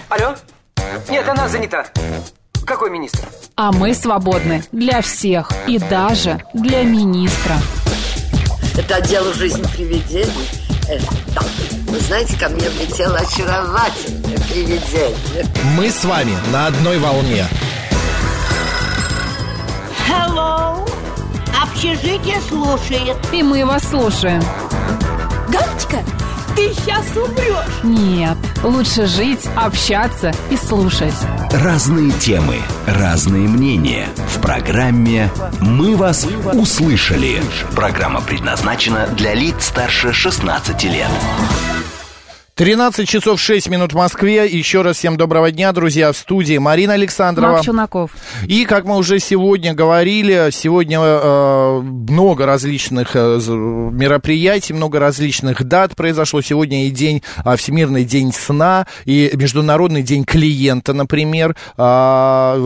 Алло? Нет, она занята. Какой министр? А мы свободны для всех и даже для министра. Это отдел «Жизнь привидений». Да. Вы знаете, ко мне влетело очаровательное привидение. Мы с вами на одной волне. Hello. Общежитие слушает. И мы вас слушаем. Галочка, ты сейчас умрешь. Нет, лучше жить, общаться и слушать. Разные темы, разные мнения. В программе «Мы вас услышали». Программа предназначена для лиц старше 16 лет. 13 часов 6 минут в Москве. Еще раз всем доброго дня, друзья. В студии Марина Александрова. Марк Челноков. И, как мы уже сегодня говорили, сегодня много различных мероприятий, много различных дат произошло. Сегодня и день, Всемирный день сна, и Международный день клиента, например. Это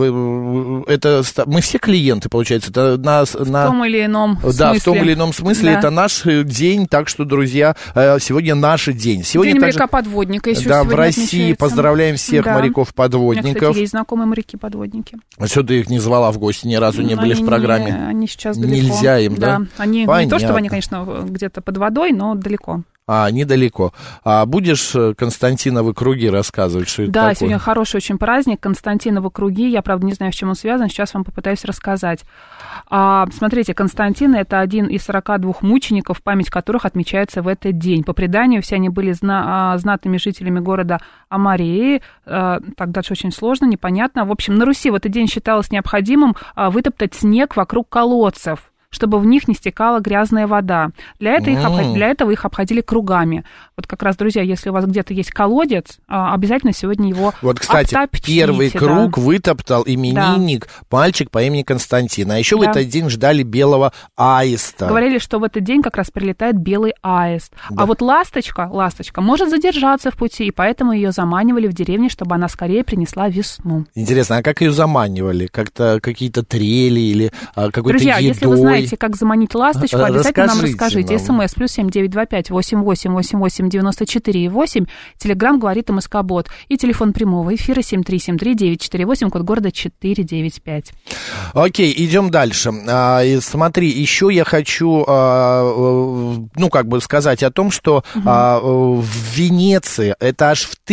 мы все клиенты, получается. Это в том или ином смысле. Да, в том или ином смысле. Да. Это наш день, так что, друзья, сегодня наш день. Сегодня день также... моряка-подводника еще да, сегодня в России отмечается. поздравляем всех моряков-подводников. У меня, кстати, есть знакомые моряки-подводники. Что ты их не звала в гости, ни разу не были в программе? Они сейчас далеко. Нельзя им, да? Они Понятно. не то, чтобы они, конечно, где-то под водой, но далеко. Недалеко. Будешь Константиновы круги рассказывать, что это Да, такое? сегодня хороший очень праздник, Константиновы круги. Я, правда, не знаю, с чем он связан, сейчас вам попытаюсь рассказать. Смотрите, Константин – это один из 42 мучеников, память которых отмечается в этот день. По преданию, все они были знатными жителями города Амарии. Так дальше очень сложно, непонятно. В общем, на Руси в этот день считалось необходимым вытоптать снег вокруг колодцев, чтобы в них не стекала грязная вода. Для этого их обходили кругами. Вот как раз, друзья, если у вас где-то есть колодец, обязательно сегодня его Вот, кстати, обтопчите, первый круг вытоптал именинник, мальчик по имени Константин. А еще в этот день ждали белого аиста. Говорили, что в этот день как раз прилетает белый аист. Да. А вот ласточка может задержаться в пути, и поэтому ее заманивали в деревне, чтобы она скорее принесла весну. Интересно, а как ее заманивали? Как-то какие-то трели или какой-то Друзья, едой? если вы знаете, как заманить ласточку, обязательно нам расскажите. нам. СМС +7 925 88 88 94 8. Телеграм говорит МСК-бот. И телефон прямого эфира 7373948, код города 495. Окей, идем дальше. Смотри, еще я хочу, сказать о том, что в Венеции, это аж в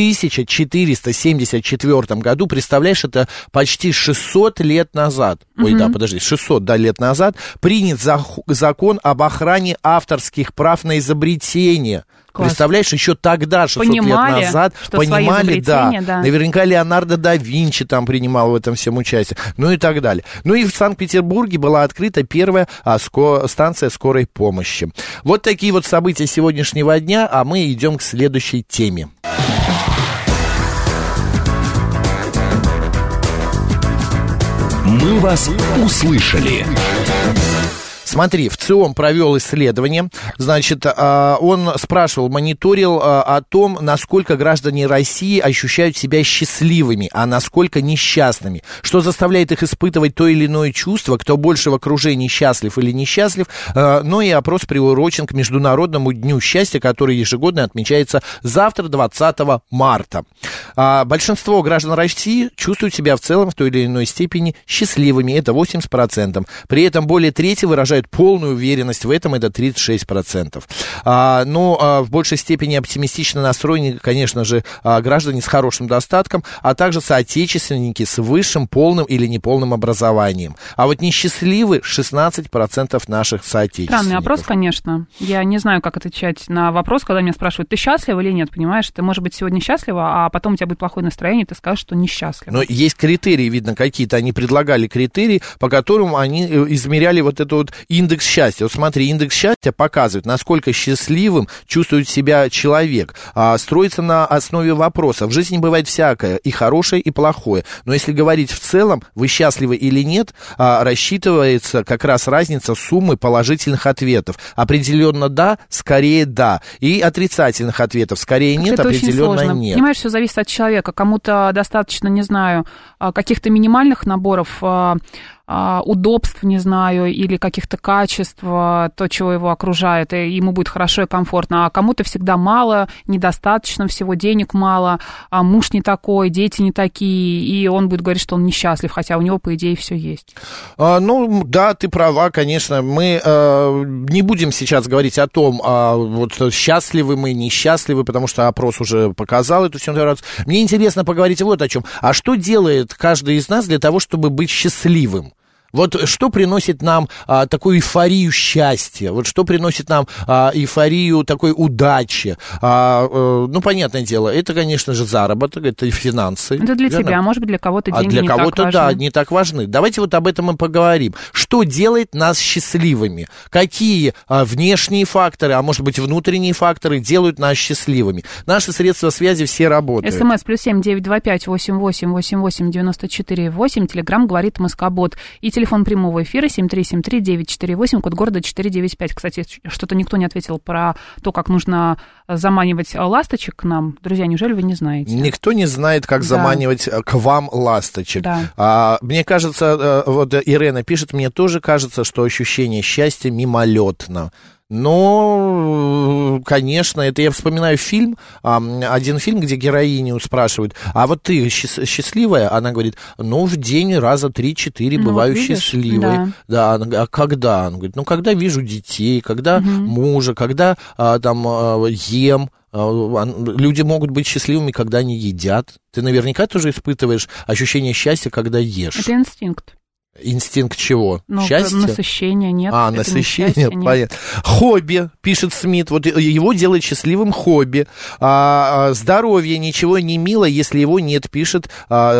1474 году, представляешь, это почти 600 лет назад, 600 лет назад, принят закон об охране авторских прав на изобретение. Класс. Представляешь, еще тогда, 600 лет назад, понимали, да. Наверняка Леонардо да Винчи там принимал в этом всем участие, ну и так далее. Ну и в Санкт-Петербурге была открыта первая станция скорой помощи. Вот такие вот события сегодняшнего дня, а мы идем к следующей теме. Мы вас услышали. Смотри, ВЦИОМ провел исследование, значит, он мониторил о том, насколько граждане России ощущают себя счастливыми, а насколько несчастными, что заставляет их испытывать то или иное чувство, кто больше в окружении счастлив или несчастлив, но и опрос приурочен к Международному дню счастья, который ежегодно отмечается завтра, 20 марта. Большинство граждан России чувствуют себя в целом в той или иной степени счастливыми, это 80%, при этом более трети выражают полную уверенность в этом, это 36%. Но в большей степени оптимистично настроены, конечно же, граждане с хорошим достатком, а также соотечественники с высшим, полным или неполным образованием. А вот несчастливы 16% наших соотечественников. Странный опрос, конечно. Я не знаю, как отвечать на вопрос, когда меня спрашивают, ты счастлива или нет, понимаешь? Ты, может быть, сегодня счастлива, а потом у тебя будет плохое настроение, и ты скажешь, что несчастлива. Но есть критерии, видно, какие-то. Они предлагали критерии, по которым они измеряли вот это вот индекс счастья. Вот смотри, индекс счастья показывает, насколько счастливым чувствует себя человек. Строится на основе вопроса. В жизни бывает всякое, и хорошее, и плохое. Но если говорить в целом, вы счастливы или нет, рассчитывается как раз разница суммы положительных ответов. Определенно да, скорее да. И отрицательных ответов скорее нет, это определенно нет. Понимаешь, все зависит от человека. Кому-то достаточно, не знаю, каких-то минимальных наборов удобств, не знаю, или каких-то качеств, то, чего его окружает, и ему будет хорошо и комфортно, а кому-то всегда мало, недостаточно всего, денег мало, а муж не такой, дети не такие, и он будет говорить, что он несчастлив, хотя у него, по идее, все есть. Ну, да, ты права, конечно, мы не будем сейчас говорить о том, вот счастливы мы, несчастливы, потому что опрос уже показал эту ситуацию. Мне интересно поговорить вот о чем. А что делает каждый из нас для того, чтобы быть счастливым? Вот что приносит нам такую эйфорию счастья? Вот что приносит нам эйфорию такой удачи? Ну, понятное дело, это, конечно же, заработок, это финансы. Это для тебя, может быть, для кого-то деньги не так важны. А для кого-то, да, не так важны. Давайте вот об этом и поговорим. Что делает нас счастливыми? Какие внешние факторы, а может быть, внутренние факторы делают нас счастливыми? Наши средства связи все работают. СМС +7 925 88 88 94 8. Телеграм говорит МСК-бот. И телефон прямого эфира 7373948, код города 495. Кстати, что-то никто не ответил про то, как нужно заманивать ласточек к нам. Друзья, неужели вы не знаете? Никто не знает, как заманивать к вам ласточек. Да. Мне кажется, вот Ирена пишет, мне тоже кажется, что ощущение счастья мимолетно. Но, конечно, это я вспоминаю фильм, один фильм, где героиню спрашивают, а вот ты счастливая? Она говорит, ну, в день раза 3-4 бываю счастливой. Да, а когда? Она говорит, ну, когда вижу детей, когда мужа, когда там ем. Люди могут быть счастливыми, когда они едят. Ты наверняка тоже испытываешь ощущение счастья, когда ешь. Это инстинкт. Инстинкт чего? Счастье? Насыщение, нет. Насыщение, понятно. Хобби, пишет Смит, вот его делает счастливым хобби. Здоровье, ничего не мило, если его нет, пишет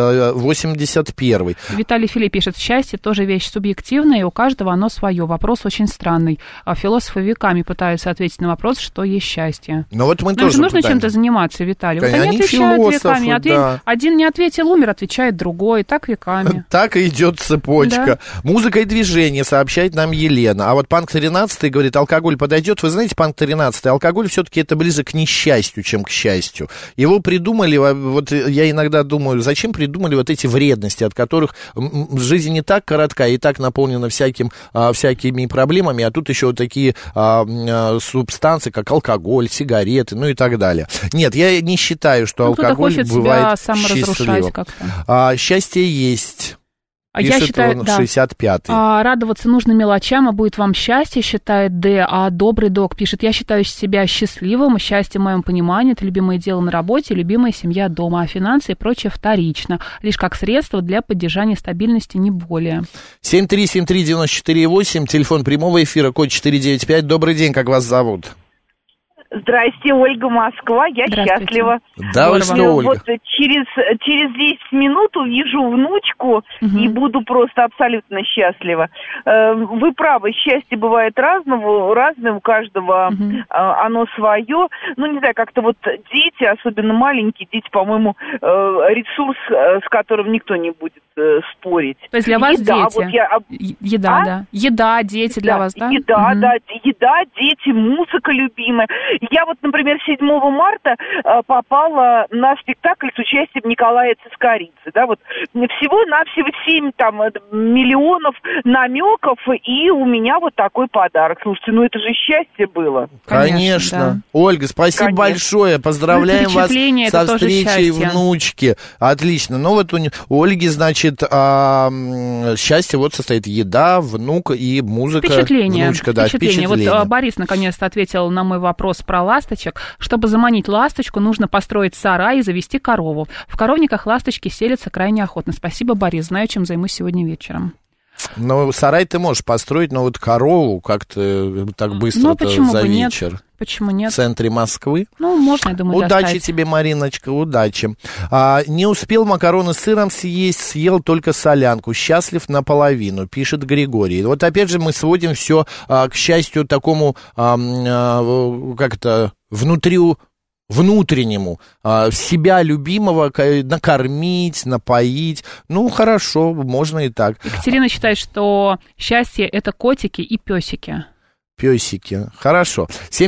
81-й. Виталий Филипп пишет, счастье тоже вещь субъективная, и у каждого оно свое. Вопрос очень странный. Философы веками пытаются ответить на вопрос, что есть счастье. Но вот мы тоже нужно чем-то заниматься, Виталий. Вот они отвечают веками. Да. Один не ответил, умер, отвечает другой. Так веками. Так и идет цепочка. Да. Музыка и движение, сообщает нам Елена. А вот Панк 13 говорит, алкоголь подойдет. Вы знаете, Панк 13, алкоголь все-таки это ближе к несчастью, чем к счастью. Его придумали, вот я иногда думаю, зачем придумали вот эти вредности, от которых жизнь не так коротка и так наполнена всякими проблемами, а тут еще вот такие субстанции, как алкоголь, сигареты, ну и так далее. Нет, я не считаю, что алкоголь бывает счастливым. Счастье есть. Я считаю, 65-й. Радоваться нужно мелочам, а будет вам счастье, считает Д. А добрый док пишет, я считаю себя счастливым, счастье в моем понимании, это любимое дело на работе, любимая семья дома, а финансы и прочее вторично, лишь как средство для поддержания стабильности, не более. 7373948, телефон прямого эфира, код 495. Добрый день, как вас зовут? Здрасте, Ольга, Москва, я счастлива. Да, вы что, Ольга? Вот через 10 минут увижу внучку и буду просто абсолютно счастлива. Вы правы, счастье бывает разное, у каждого оно свое. Ну, не знаю, как-то вот дети, особенно маленькие дети, по-моему, ресурс, с которым никто не будет спорить. То есть для вас дети? Вот еда, да. Еда, дети для вас, да? Еда, да, еда, дети, музыка любимая. Я вот, например, 7 марта попала на спектакль с участием Николая Цискоридзе. Да, вот всего-навсего 7 миллионов намеков, и у меня вот такой подарок. Слушайте, ну это же счастье было. Конечно. Да. Ольга, спасибо большое. Поздравляем вас со встречей внучки. Отлично. Ну вот у Ольги, значит, счастье вот состоит еда, внук и музыка. Впечатление. Внучка, да, впечатление. Вот Борис наконец-то ответил на мой вопрос про ласточек. Чтобы заманить ласточку, нужно построить сарай и завести корову. В коровниках ласточки селятся крайне охотно. Спасибо, Борис. Знаю, чем займусь сегодня вечером. Ну, сарай ты можешь построить, но вот корову как-то так быстро-то за вечер. Нет? Почему нет? В центре Москвы. Ну, можно, я думаю, удачи доставить. тебе, Мариночка, удачи. Не успел макароны с сыром съесть, съел только солянку. Счастлив наполовину, пишет Григорий. Вот опять же мы сводим все к счастью такому, как-то внутреннему, себя любимого накормить, напоить. Ну, хорошо, можно и так. Екатерина считает, что счастье – это котики и песики. Песики. Хорошо.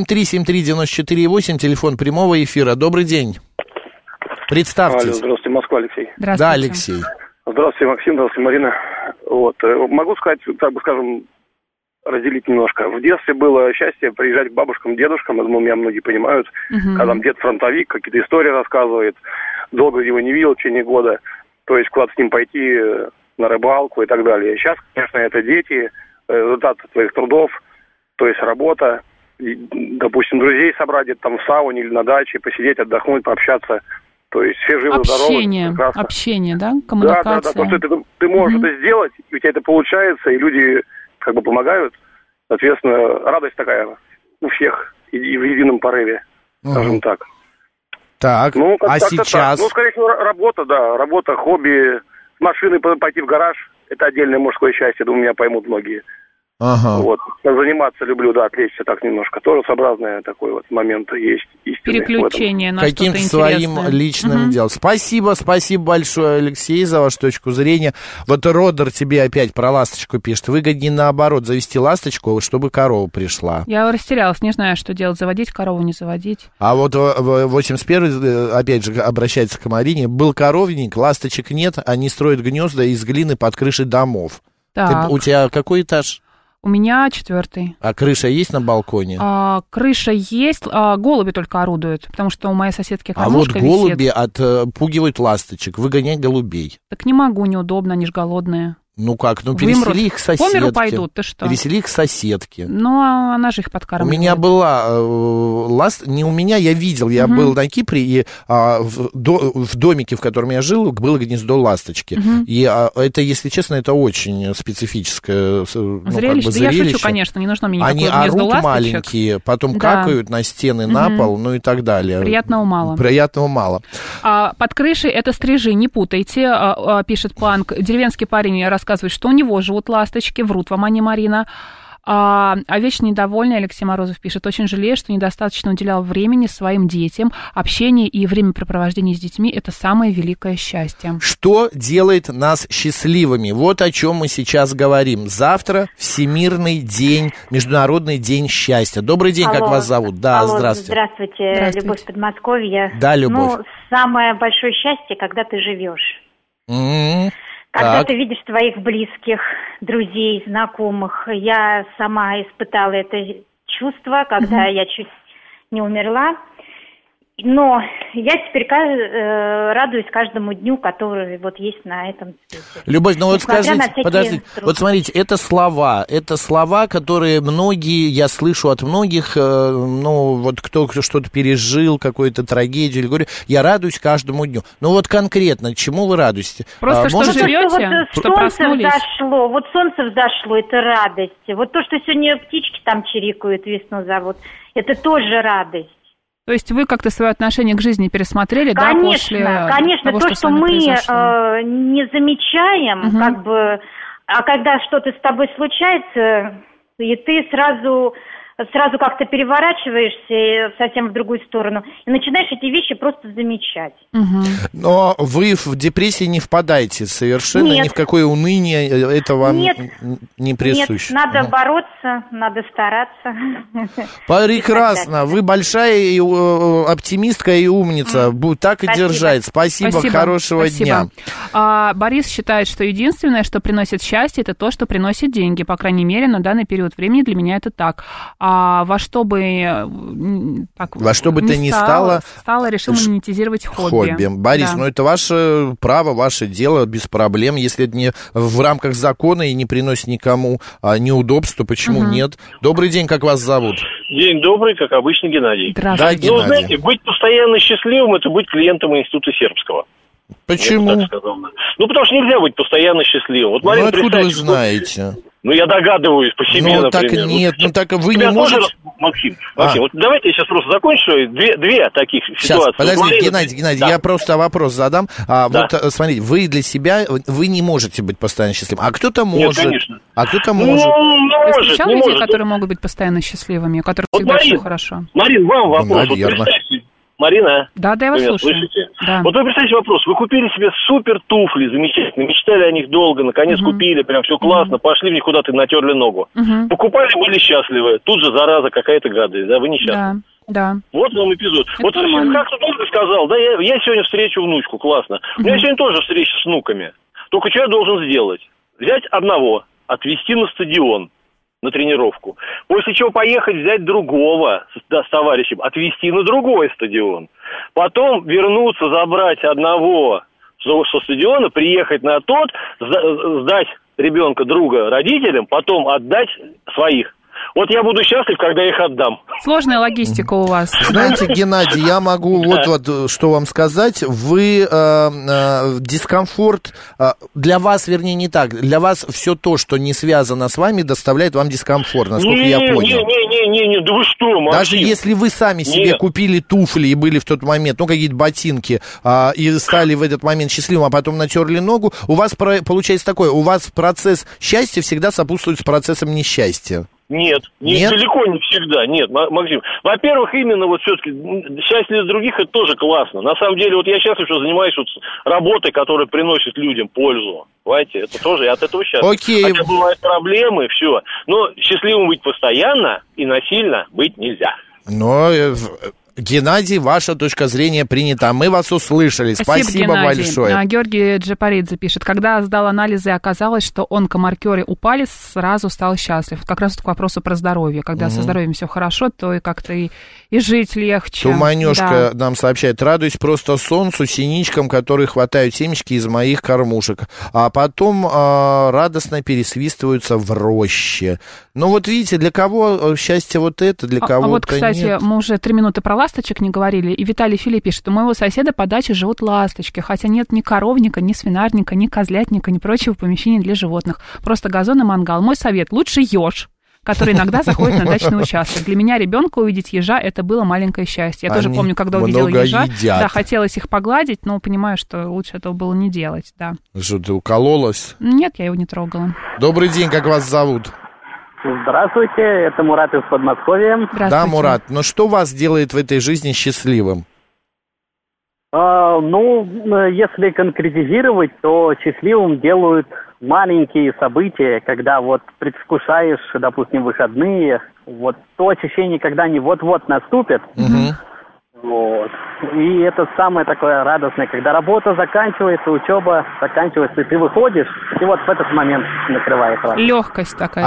7373948, телефон прямого эфира. Добрый день. Представьтесь. Алло, здравствуйте, Москва, Алексей. Здравствуйте. Да, Алексей. Здравствуйте, Максим, здравствуйте, Марина. Вот. Могу сказать, так бы скажем, разделить немножко. В детстве было счастье приезжать к бабушкам, дедушкам, я думаю, меня многие понимают, когда там дед фронтовик, какие-то истории рассказывает, долго его не видел в течение года, то есть куда-то с ним пойти на рыбалку и так далее. Сейчас, конечно, это дети, результат своих трудов, то есть работа, допустим, друзей собрать где-то там в сауне или на даче, посидеть, отдохнуть, пообщаться. То есть все живы, здоровы. Общение, да? Коммуникация. Да, потому что ты можешь это сделать, и у тебя это получается, и люди как бы помогают. Соответственно, радость такая у всех и в едином порыве, скажем так. Так, сейчас? Так. Скорее всего, работа, хобби, с машиной пойти в гараж, это отдельное мужское счастье, думаю, меня поймут многие. Вот. Заниматься люблю, отвлечься так немножко. Тоже сообразный такой вот момент есть истинный. Переключение на каким-то своим личным делом. Спасибо большое, Алексей, за вашу точку зрения. Вот Родер тебе опять про ласточку пишет. Выгоднее наоборот завести ласточку, чтобы корова пришла. Я растерялась, не знаю, что делать. Заводить корову, не заводить. А вот 81-й, опять же, обращается к Марине. Был коровник, ласточек нет, они строят гнезда из глины под крышей домов. У тебя какой этаж? У меня 4-й. А крыша есть на балконе? Крыша есть, голуби только орудуют, потому что у моей соседки кормушка висит. А вот голуби отпугивают ласточек, выгонять голубей. Так не могу, неудобно, они же голодные. Ну как, пересели их к соседке. По миру пойдут, ты что? Пересели их к соседке. Ну, она же их подкармливает. У меня была не у меня, я видел, я был на Кипре, и в домике, в котором я жил, было гнездо ласточки. И это, если честно, это очень специфическое зрелище. Да я шучу, конечно, не нужно мне никакое гнездо ласточек. Они орут маленькие, потом какают на стены, на пол, ну и так далее. Приятного мало. Приятного мало. Под крышей это стрижи, не путайте, пишет Панк. Деревенский парень рассказывает, что у него живут ласточки, врут вам они, Марина. А вечно недовольный Алексей Морозов пишет, очень жалею, что недостаточно уделял времени своим детям. Общение и времяпрепровождение с детьми – это самое великое счастье. Что делает нас счастливыми? Вот о чем мы сейчас говорим. Завтра Всемирный день, Международный день счастья. Добрый день, как вас зовут? Да, здравствуйте. Здравствуйте, Любовь Подмосковья. Да, Любовь. Самое большое счастье, когда ты живешь. Когда ты видишь своих близких, друзей, знакомых. Я сама испытала это чувство, когда я чуть не умерла. Но я теперь радуюсь каждому дню, который вот есть на этом свете. Любовь, ну вот скажите, подождите, вот смотрите, это слова, которые многие, я слышу от многих, вот кто что-то пережил, какую-то трагедию, или говорю, я радуюсь каждому дню. Ну вот конкретно, чему вы радуетесь? Просто что живете, что проснулись? Вот солнце взошло, это радость. Вот то, что сегодня птички там чирикают, весну зовут, это тоже радость. То есть вы как-то свое отношение к жизни пересмотрели, конечно, да, после конечно, того, то, что мы не замечаем, как бы, а когда что-то с тобой случается, и ты сразу как-то переворачиваешься совсем в другую сторону и начинаешь эти вещи просто замечать. Но вы в депрессии не впадаете совершенно, ни в какое уныние, это вам не присуще? Нет, надо бороться, надо стараться. Прекрасно, вы большая оптимистка и умница, так и держать. Спасибо, хорошего дня. Борис считает, что единственное, что приносит счастье, это то, что приносит деньги, по крайней мере, на данный период времени для меня это так. Во что бы то ни стало, решил монетизировать хобби. Борис, это ваше право, ваше дело, без проблем. Если это не в рамках закона и не приносит никому неудобства, почему нет? Добрый день, как вас зовут? День добрый, как обычно, Геннадий. Здравствуйте. Да, Геннадий. Знаете, быть постоянно счастливым – это быть клиентом Института Сербского. Почему? Потому что нельзя быть постоянно счастливым. Вот, Марина, откуда вы знаете? Я догадываюсь по себе, например. Так нет, так вы не можете... Максим, вот давайте я сейчас просто закончу. Две таких ситуации. Подождите, Геннадий, я просто вопрос задам. Вот, смотрите, вы для себя, вы не можете быть постоянно счастливым, а кто-то может. Нет, конечно. А кто-то может. Ты встречал людей, которые могут быть постоянно счастливыми, у которых всегда все хорошо? Марин, вам вопрос. Представьте, Марина. Да, я вас слушаю. Слышите? Да. Вот вы представьте вопрос. Вы купили себе супер туфли, замечательно, мечтали о них долго, наконец купили, прям все классно, пошли в них куда-то, натерли ногу. Покупали, были счастливы. Тут же, зараза, какая-то гадость, да, вы несчастны. Да. Вот вам эпизод. Это вот как-то долго сказал, да, я сегодня встречу внучку, классно. У меня сегодня тоже встреча с внуками. Только что я должен сделать? взять одного, отвезти на стадион, на тренировку. После чего поехать взять другого с товарищем, отвезти на другой стадион. Потом вернуться, забрать одного со стадиона, приехать на тот, сдать ребенка, друга родителям, потом отдать своих. Вот я буду счастлив, когда их отдам. Сложная логистика у вас. Знаете, Геннадий, я могу вот что вам сказать. Вы дискомфорт для вас, вернее, не так. Для вас все то, что не связано с вами, доставляет вам дискомфорт, насколько я понял. Не, да вы что, Максим? Даже если вы сами себе купили туфли и были в тот момент, ну, какие-то ботинки, и стали в этот момент счастливым, а потом натерли ногу, у вас получается такое, у вас процесс счастья всегда сопутствует с процессом несчастья. Нет, далеко не всегда, нет, Максим. Во-первых, именно вот все-таки счастье для других это тоже классно. На самом деле, вот я счастлив, что занимаюсь вот работой, которая приносит людям пользу. Понимаете, это тоже, я от этого счастлив. Окей. Хотя бывают проблемы, все. Но счастливым быть постоянно и насильно быть нельзя. Но... Геннадий, ваша точка зрения принята. Мы вас услышали. Спасибо большое. Георгий Джапаридзе пишет. Когда сдал анализы, оказалось, что онкомаркеры упали, сразу стал счастлив. Как раз к вопросу про здоровье. Когда со здоровьем все хорошо, то и как-то и жить легче. Туманёшка нам сообщает. Радуюсь просто солнцу, синичкам, которые хватают семечки из моих кормушек. А потом радостно пересвистываются в роще. Ну вот видите, для кого счастье вот это, для кого-то вот, кстати, нет. Мы уже 3 минуты про ласточек не говорили, и Виталий Филипп пишет, у моего соседа по даче живут ласточки, хотя нет ни коровника, ни свинарника, ни козлятника, ни прочего помещения для животных. Просто газон и мангал. Мой совет, лучше еж, который иногда заходит на дачный участок. Для меня ребенка увидеть ежа, это было маленькое счастье. Я тоже помню, когда увидела ежа, да, хотелось их погладить, но понимаю, что лучше этого было не делать, да. Что, ты укололась? Нет, я его не трогала. Добрый день, как вас зовут? Здравствуйте, это Мурат из Подмосковья. Да, Мурат, но что вас делает в этой жизни счастливым? Если конкретизировать, то счастливым делают маленькие события, когда вот предвкушаешь, допустим, выходные, вот то ощущение, когда они вот-вот наступят. Вот. И это самое такое радостное, когда работа заканчивается, учеба заканчивается, и ты выходишь, и вот в этот момент накрывает радость. Легкость такая,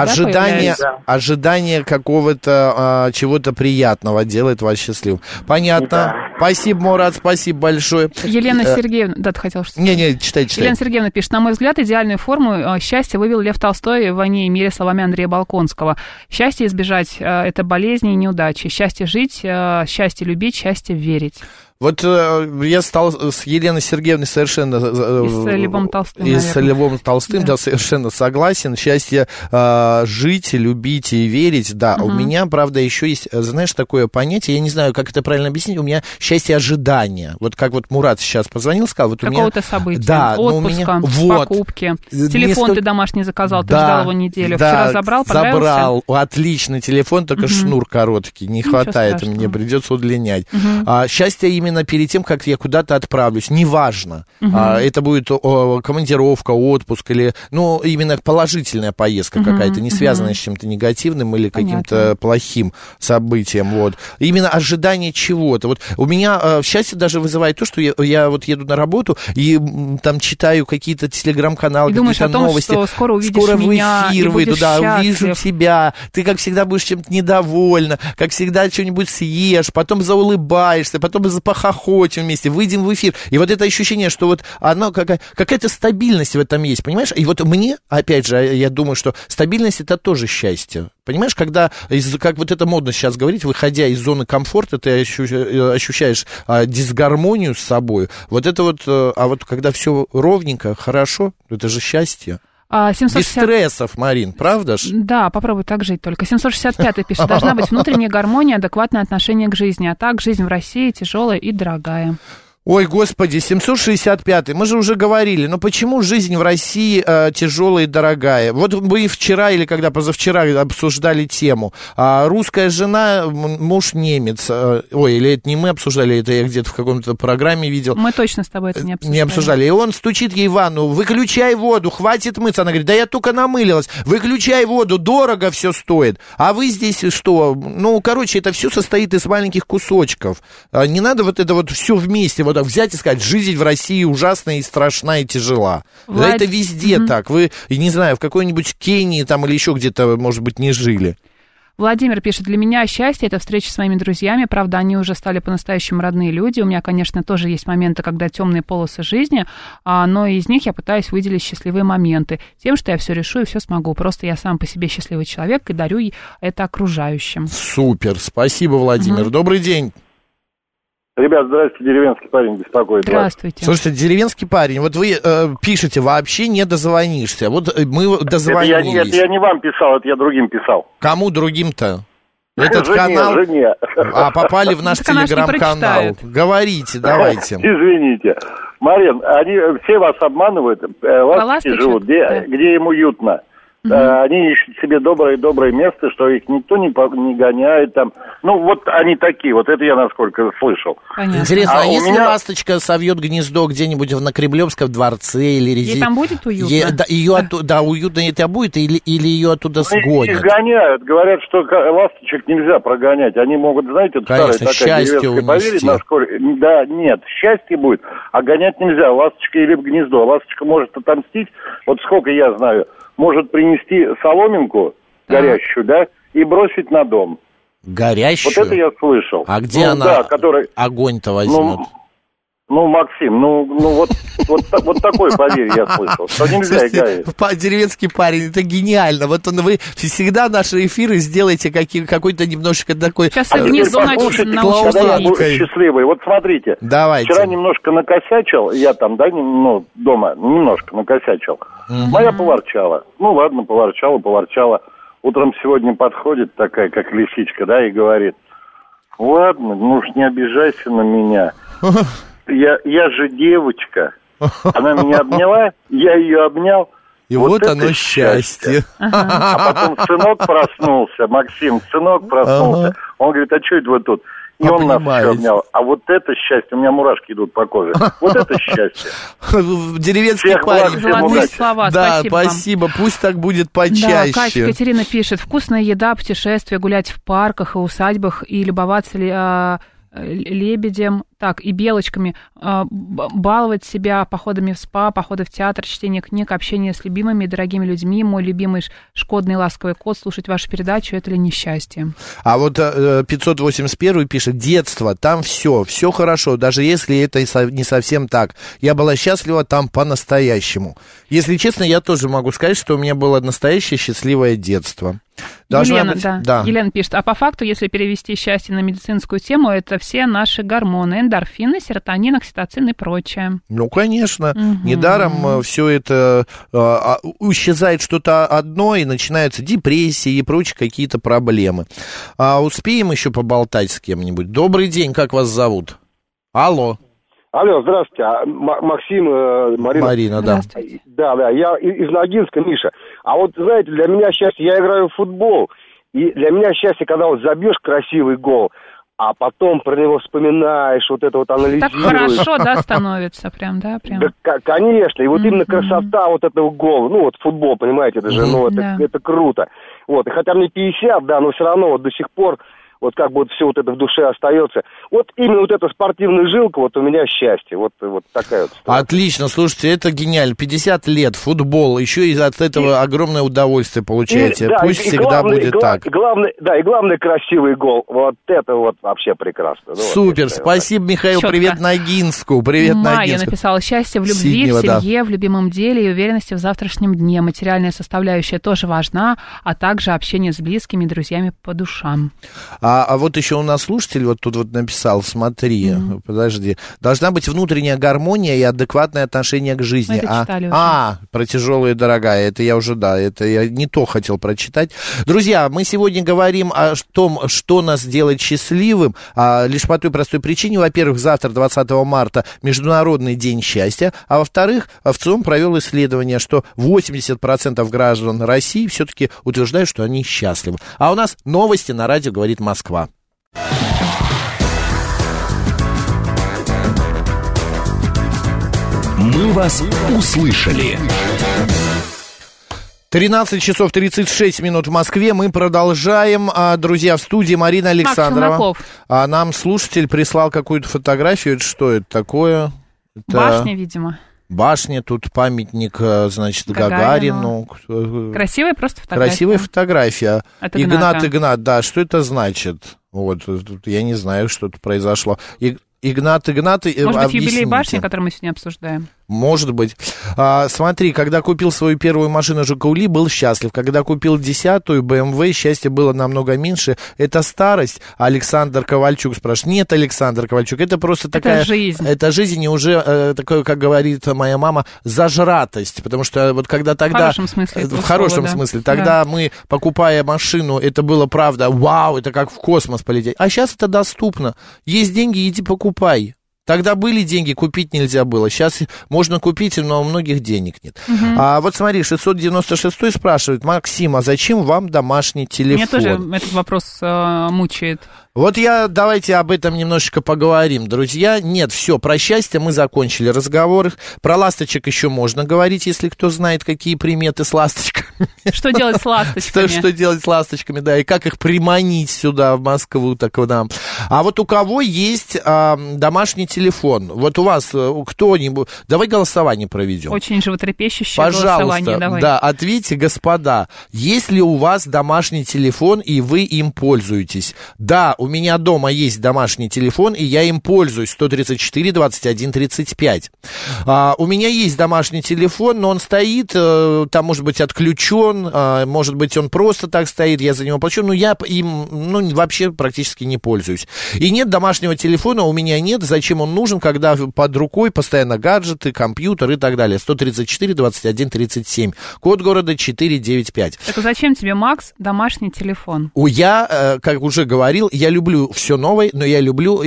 ожидание какого-то чего-то приятного делает вас счастливым. Понятно. Да. Спасибо, Мурат, спасибо большое. Елена Сергеевна, да, ты хотела что-то сказать? Не, читай. Елена Сергеевна пишет, на мой взгляд, идеальную форму счастья вывел Лев Толстой в «Войне и мире» словами Андрея Болконского. Счастье избежать – это болезни и неудачи. Счастье жить, счастье любить, счастье верить. Вот я стал с Еленой Сергеевной совершенно... И с Львом Толстым, И с Львом Толстым, да, совершенно согласен. Счастье жить, любить и верить, да. У меня, правда, еще есть, знаешь, такое понятие, я не знаю, как это правильно объяснить, у меня счастье ожидания. Вот как вот Мурат сейчас позвонил, сказал, вот у меня... Какого-то события, да, отпуска, покупки. Телефон ты домашний заказал, ты ждал его неделю. Вчера забрал, понравился? Забрал, отличный телефон, только шнур короткий, не хватает, мне придется удлинять. Счастье именно перед тем, как я куда-то отправлюсь, неважно, это будет командировка, отпуск или, ну, именно положительная поездка какая-то, не связанная с чем-то негативным или каким-то плохим событием, вот. Именно ожидание чего-то. Вот у меня счастье даже вызывает то, что я вот еду на работу и там читаю какие-то телеграм-каналы, какие-то новости. Что скоро увидишь меня, в эфир выйду, да, увижу тебя, ты, как всегда, будешь чем-то недовольна, как всегда, что-нибудь съешь, потом заулыбаешься, потом похохочем вместе, выйдем в эфир. И вот это ощущение, что вот оно, какая-то стабильность в этом есть, понимаешь? И вот мне, опять же, я думаю, что стабильность — это тоже счастье. Понимаешь, когда, как вот это модно сейчас говорить, выходя из зоны комфорта, ты ощущаешь дисгармонию с собой. Вот это вот, а вот когда все ровненько, хорошо, это же счастье. 760... Без стрессов, Марин, правда ж? Да, попробуй так жить только. 765-й пишет, должна быть внутренняя гармония, адекватное отношение к жизни, а так жизнь в России тяжелая и дорогая. Ой, господи, 765-й, мы же уже говорили, но почему жизнь в России тяжелая и дорогая? Вот мы вчера или когда позавчера обсуждали тему. Русская жена, муж немец. Ой, или это не мы обсуждали, это я где-то в каком-то программе видел. Мы точно с тобой это не обсуждали. Не обсуждали. И он стучит ей в ванну, выключай воду, хватит мыться. Она говорит, да я только намылилась, выключай воду, дорого все стоит. А вы здесь что? Ну, короче, это все состоит из маленьких кусочков. Не надо вот это вот все вместе, вот так взять и сказать, жизнь в России ужасная и страшна и тяжела. Да это везде так. Вы, не знаю, в какой-нибудь Кении там или еще где-то, может быть, не жили. Владимир пишет, для меня счастье – это встреча с моими друзьями, правда, они уже стали по-настоящему родные люди, у меня, конечно, тоже есть моменты, когда темные полосы жизни, но из них я пытаюсь выделить счастливые моменты, тем, что я все решу и все смогу, просто я сам по себе счастливый человек и дарю это окружающим. Супер, спасибо, Владимир, добрый день. Ребят, здравствуйте, деревенский парень беспокоит. Здравствуйте. Слушайте, деревенский парень, вот вы пишете, вообще не дозвонишься. Вот мы дозвонились. Это я не вам писал, это я другим писал. Кому другим-то? Этот жене. А, попали в наш телеграм-канал. Говорите, давайте. Извините. Марин, они все вас обманывают, ласточки живут, где им уютно. Они ищут себе доброе место, что их никто не гоняет там. Ну, вот они такие, вот это я насколько слышал. Понятно. Интересно, если ласточка совьет гнездо где-нибудь на Кремлевском дворце или ей там будет уютно? Уютно это будет, или ее оттуда сгонят? Их гоняют, говорят, что ласточек нельзя прогонять. Они могут, знаете, конечно, старая такая деревенская поверье. Да, нет, счастье будет, а гонять нельзя. Ласточка или в гнездо. Ласточка может отомстить, вот сколько я знаю, может принести соломинку горящую, да, и бросить на дом. Горящую? Вот это я слышал. А где она огонь-то возьмет? Ну, Максим, вот такое поверье я слышал, что нельзя гореть. Деревенский парень, это гениально. Вот вы всегда наши эфиры сделаете какой-то немножко такой... Сейчас и гнездо научится. Когда я буду счастливый. Вот смотрите, давайте. Вчера немножко накосячил, я там, да, дома немножко накосячил. Моя поворчала. Ну, ладно, поворчала. Утром сегодня подходит такая, как лисичка, да, и говорит, ладно, ну уж не обижайся на меня. Я же девочка. Она меня обняла, я ее обнял. И вот оно счастье. А потом сынок проснулся, Максим, Он говорит, а что это вы тут? И он нас еще обнял. А вот это счастье, у меня мурашки идут по коже. Вот это счастье. Деревенский парень. Золотые слова, да, спасибо. Пусть так будет почаще. Да, Катя Екатерина пишет, вкусная еда, путешествия, гулять в парках и усадьбах и любоваться лебедем, и белочками, баловать себя походами в спа, походы в театр, чтение книг, общение с любимыми и дорогими людьми, мой любимый шкодный ласковый кот, слушать вашу передачу, это ли не счастье? А вот 581 пишет, детство, там все хорошо, даже если это не совсем так. Я была счастлива там по-настоящему. Если честно, я тоже могу сказать, что у меня было настоящее счастливое детство. Елена пишет, а по факту, если перевести счастье на медицинскую тему, это все наши гормоны, эндорфины, серотонин, окситоцин и прочее. Ну, конечно. Недаром все это исчезает что-то одно, и начинаются депрессии и прочие какие-то проблемы. Успеем еще поболтать с кем-нибудь? Добрый день, как вас зовут? Алло, здравствуйте. Максим, Марина, да. Да, я из Ногинска, Миша. А вот, знаете, для меня счастье, я играю в футбол, и для меня счастье, когда вот забьешь красивый гол, а потом про него вспоминаешь, вот это вот анализируешь. Так хорошо, да, становится прям, да? Прям. Да, конечно, и вот именно красота вот этого гола, ну вот футбол, понимаете, это же, это круто. Вот, и хотя мне 50, да, но все равно вот до сих пор вот как бы вот все вот это в душе остается. Вот именно вот эта спортивная жилка, вот у меня счастье. Вот такая вот история. Отлично, слушайте, это гениально. 50 лет, футбол, еще и от этого огромное удовольствие получаете. Пусть всегда будет так. И главное, красивый гол. Вот это вот вообще прекрасно. Супер, спасибо, Михаил. Четко. Привет Ногинску. Майя написала, счастье в любви, в семье, в любимом деле и уверенности в завтрашнем дне. Материальная составляющая тоже важна, а также общение с близкими и друзьями по душам. А вот еще у нас слушатель вот тут вот написал, смотри, подожди, должна быть внутренняя гармония и адекватное отношение к жизни. Про тяжелое и дорогая, это я уже, это я не то хотел прочитать. Друзья, мы сегодня говорим о том, что нас делает счастливым, лишь по той простой причине, во-первых, завтра, 20 марта, Международный день счастья, а во-вторых, ВЦИОМ провел исследование, что 80% граждан России все-таки утверждают, что они счастливы. А у нас новости на радио «Говорит Москва». Мы вас услышали. 13 часов 36 минут в Москве. Мы продолжаем. Друзья, в студии Марина Александрова. Нам слушатель прислал какую-то фотографию. Это что это такое? Это... Башня, видимо. Башня, тут памятник, значит, Гагарину. Красивая просто фотография. Красивая фотография. От Игнат, да, что это значит? Вот, я не знаю, что тут произошло. Игнат, может быть, объясните. юбилей башни, который мы сегодня обсуждаем? Может быть. Смотри, когда купил свою первую машину «Жигули», был счастлив. Когда купил 10-ю BMW, счастья было намного меньше. Это старость? Александр Ковальчук спрашивает. Нет, Александр Ковальчук, это просто такая... Это жизнь. Это жизнь, и уже такое, как говорит моя мама, зажратость. Потому что вот когда тогда... В хорошем смысле. В хорошем смысле. Тогда мы, покупая машину, это было правда, вау, это как в космос полететь. А сейчас это доступно. Есть деньги, иди покупай. Тогда были деньги, купить нельзя было. Сейчас можно купить, но у многих денег нет. Вот смотри, 696 спрашивает: Максим, а зачем вам домашний телефон? Меня тоже этот вопрос мучает. Вот давайте об этом немножечко поговорим, друзья. Нет, все, про счастье мы закончили разговор. Про ласточек еще можно говорить, если кто знает, какие приметы с ласточками. Что делать с ласточками? Что делать с ласточками, да, и как их приманить сюда, в Москву, так к нам. А вот у кого есть домашний телефон? Вот у вас кто-нибудь... Давай голосование проведем. Очень животрепещущее голосование, давай. Да, ответьте, господа, есть ли у вас домашний телефон, и вы им пользуетесь? Да, у меня дома есть домашний телефон, и я им пользуюсь. 134 21 35. У меня есть домашний телефон, но он стоит, там, может быть, отключен, может быть, он просто так стоит, я за него плачу, но я им, вообще практически не пользуюсь. И нет домашнего телефона, у меня нет. Зачем он нужен, когда под рукой постоянно гаджеты, компьютер и так далее. 134 21 37. Код города 495. Так зачем тебе, Макс, домашний телефон? Я, как уже говорил, я люблю все новое, но я люблю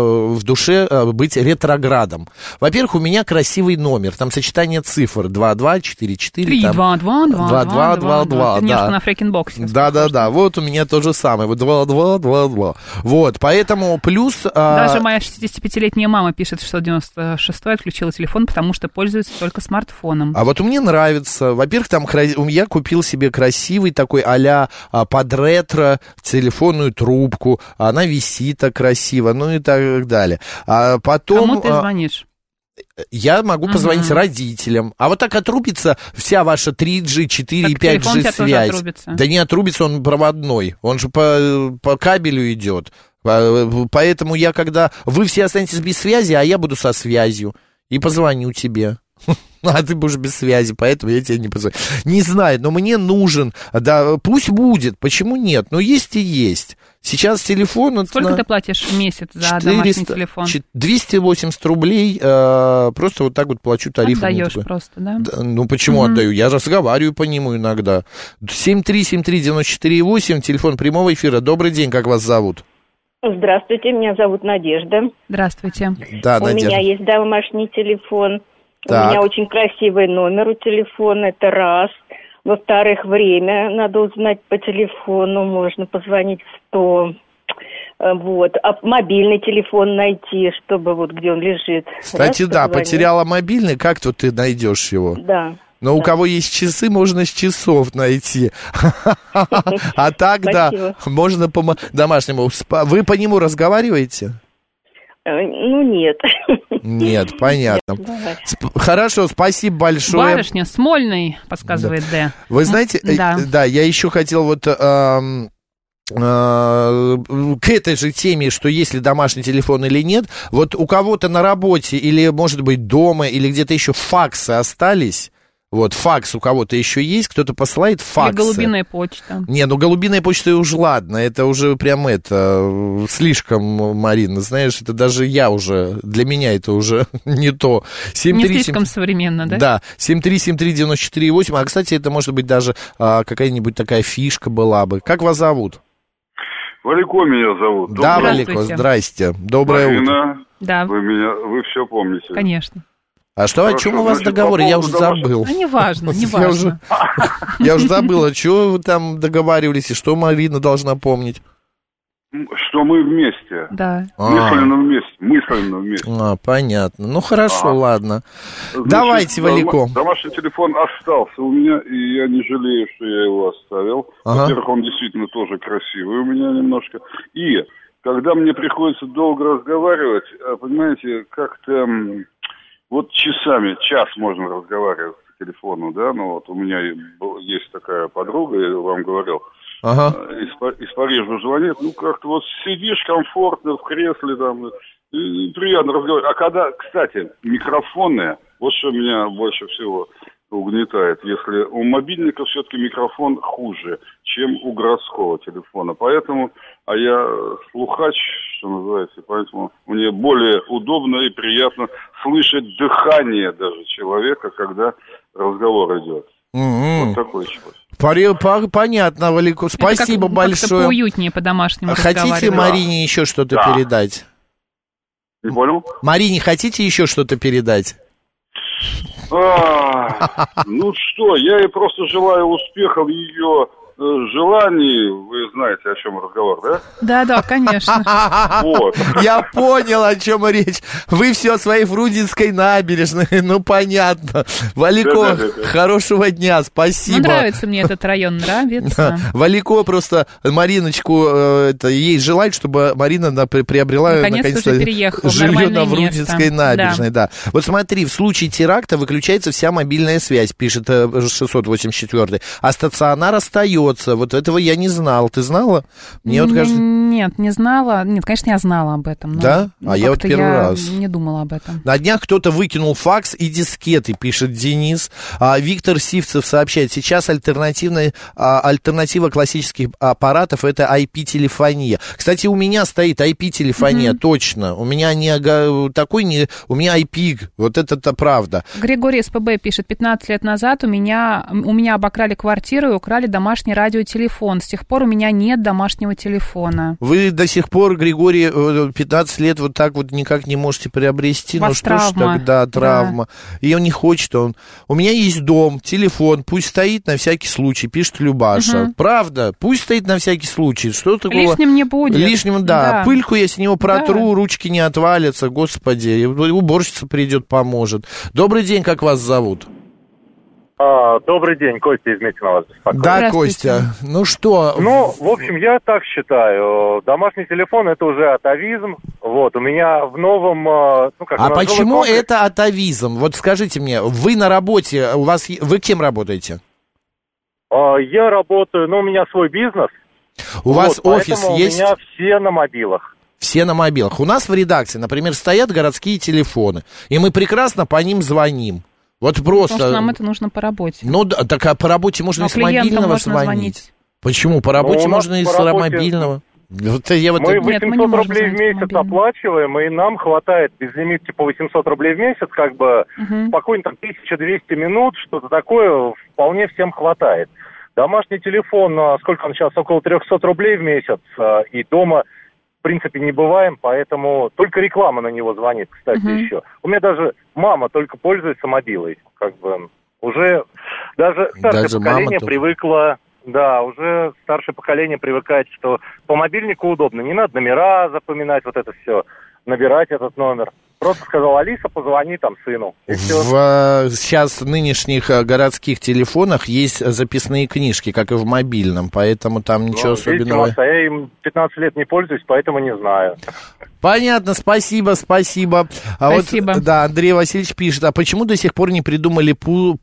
в душе быть ретроградом. Во-первых, у меня красивый номер, там сочетание цифр 2244. 2222. Немножко на фрекинбоксе. Да. Вот у меня то же самое. Вот 2222. Вот, поэтому плюс... Даже моя 65-летняя мама пишет, что 96-й отключила телефон, потому что пользуется только смартфоном. А вот мне нравится. Во-первых, там я купил себе красивый такой а-ля под ретро телефонную трубку. Она висит так красиво, и так далее. А потом... Кому ты звонишь? Я могу позвонить родителям. А вот так отрубится вся ваша 3G, 4 и 5G связь. Да не отрубится, он проводной. Он же по кабелю идет. Поэтому когда вы все останетесь без связи, а я буду со связью и позвоню тебе. А ты будешь без связи, поэтому я тебе не позвоню. Не знаю, но мне нужен. Да, пусть будет. Почему нет? Но есть и есть. Сейчас телефон... Сколько ты платишь в месяц за домашний телефон? 280 рублей. Просто вот так вот плачу тариф. Отдаешь просто, да? Почему отдаю? Я разговариваю по нему иногда. 7373948, телефон прямого эфира. Добрый день, как вас зовут? Здравствуйте, меня зовут Надежда. Здравствуйте. Да, у Надежда. меня есть домашний телефон. Так. У меня очень красивый номер у телефона, это раз. Во-вторых, время надо узнать по телефону, можно позвонить в 100. Вот. А мобильный телефон найти, чтобы вот где он лежит. Кстати, да, потеряла мобильный, как тут ты найдешь его? Да. Но у кого есть часы, можно с часов найти. А так, да, можно по домашнему. Вы по нему разговариваете? Нет. Нет, понятно. Хорошо, спасибо большое. Барышня, Смольный, подсказывает Д. Вы знаете, да, я еще хотел вот... к этой же теме, что есть ли домашний телефон или нет, вот у кого-то на работе или, может быть, дома, или где-то еще факсы остались. Вот, факс у кого-то еще есть, кто-то посылает факсы. Или голубиная почта. Не, голубиная почта уже ладно, это уже прям слишком, Марина, знаешь, это даже для меня это уже не то. Не слишком современно, да? Да, 7373948, а, кстати, это может быть даже какая-нибудь такая фишка была бы. Как вас зовут? Валико меня зовут. Да, Валико, здрасте. Доброе утро. Да. Вы все помните. Конечно. А что, о чем у вас договор? Я уже забыл. Неважно. Я уже забыл, о чем вы там договаривались, и что Марина должна помнить. Что мы вместе. Да. Мысленно вместе. Понятно. Ну, хорошо, ладно. Значит, давайте, Валико. Домашний телефон остался у меня, и я не жалею, что я его оставил. Во-первых, он действительно тоже красивый у меня немножко. И когда мне приходится долго разговаривать, понимаете, как-то вот часами, час можно разговаривать по телефону, да, ну вот у меня есть такая подруга, я вам говорил, из Парижа звонит, ну как-то вот сидишь комфортно в кресле там, и приятно разговаривать. А когда, кстати, микрофоны, вот что меня больше всего угнетает, если у мобильника все-таки микрофон хуже, чем у городского телефона. Поэтому, а я слухач, что называется, поэтому мне более удобно и приятно слышать дыхание даже человека, когда разговор идет. Вот такой человек. Понятно, Валико. Спасибо большое. Как-то поуютнее по-домашнему разговаривать. Хотите Марине еще что-то передать? Не понял? Марине хотите еще что-то передать? Ну что, я ей просто желаю успеха в ее желании. Вы знаете, о чем разговор, да? Да, конечно. Вот. Я понял, о чем речь. Вы все о своей Фрунзенской набережной. Ну, понятно. Валико, хорошего дня, спасибо. Ну, нравится мне этот район, нравится. Валико просто Мариночку, ей желает, чтобы Марина приобрела наконец-то жилье на Фрунзенской набережной. Да. Вот смотри, в случае теракта выключается вся мобильная связь, пишет 684-й, а стационар остается. Вот этого я не знал. Ты знала? Мне вот кажется... Нет, не знала. Нет, конечно, я знала об этом. Но, да? А я вот первый раз. Не думала об этом. На днях кто-то выкинул факс и дискеты, пишет Денис. Виктор Сивцев сообщает, сейчас альтернатива классических аппаратов — это IP-телефония. Кстати, у меня стоит IP-телефония, точно. У меня у меня IP, вот это правда. Григорий СПБ пишет, 15 лет назад у меня обокрали квартиру и украли домашний радиотелефон. С тех пор у меня нет домашнего телефона. Вы до сих пор, Григорий, 15 лет вот так вот никак не можете приобрести. Ну что ж тогда, травма. И он не хочет, у меня есть дом, телефон, пусть стоит на всякий случай, пишет Любаша. Правда, пусть стоит на всякий случай. Что такого? Лишним не будет. Лишним, да. Пыльку я с него протру, ручки не отвалятся, господи. Уборщица придет, поможет. Добрый день, как вас зовут? Добрый день, Костя из Метина вас беспокоит. Да, Костя, ну что? Ну, в общем, я так считаю, домашний телефон — это уже атовизм, вот, у меня в новом... почему это атовизм? Вот скажите мне, вы на работе, вы кем работаете? Я работаю, у меня свой бизнес. У вас офис есть? У меня все на мобилах. Все на мобилах. У нас в редакции, например, стоят городские телефоны, и мы прекрасно по ним звоним. Вот просто... Потому что нам это нужно по работе. Ну, так а по работе можно и с мобильного звонить. Почему? По работе можно и с мобильного. Вот я вот... Мы 800 рублей в месяц оплачиваем, и нам хватает безлимит типа 800 рублей в месяц, как бы спокойно там 1200 минут, что-то такое, вполне всем хватает. Домашний телефон, сколько он сейчас, около 300 рублей в месяц, и дома... В принципе, не бываем, поэтому только реклама на него звонит, кстати, еще. У меня даже мама только пользуется мобилой, как бы уже даже старшее поколение привыкло, уже старшее поколение привыкает, что по мобильнику удобно, не надо номера запоминать, вот это все, набирать этот номер. Просто сказал: Алиса, позвони там сыну. Сейчас в нынешних городских телефонах есть записные книжки, как и в мобильном, поэтому там ничего особенного. Видимо, я им 15 лет не пользуюсь, поэтому не знаю. Понятно, спасибо. Спасибо. Вот, Андрей Васильевич пишет, а почему до сих пор не придумали